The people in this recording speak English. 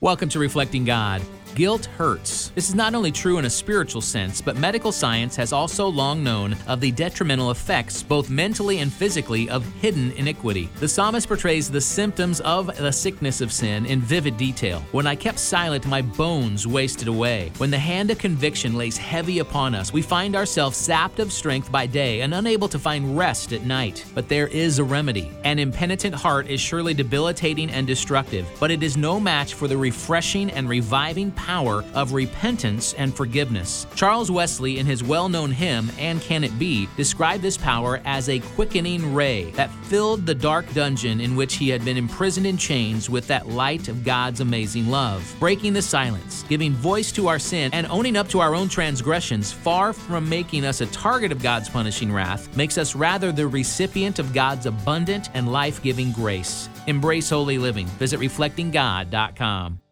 Welcome to Reflecting God. Guilt hurts. This is not only true in a spiritual sense, but medical science has also long known of the detrimental effects, both mentally and physically, of hidden iniquity. The psalmist portrays the symptoms of the sickness of sin in vivid detail. When I kept silent, my bones wasted away. When the hand of conviction lays heavy upon us, we find ourselves sapped of strength by day and unable to find rest at night. But there is a remedy. An impenitent heart is surely debilitating and destructive, but it is no match for the refreshing and reviving power of repentance and forgiveness. Charles Wesley, in his well-known hymn, And Can It Be, described this power as a quickening ray that filled the dark dungeon in which he had been imprisoned in chains with that light of God's amazing love. Breaking the silence, giving voice to our sin, and owning up to our own transgressions, far from making us a target of God's punishing wrath, makes us rather the recipient of God's abundant and life-giving grace. Embrace holy living. Visit reflectinggod.com.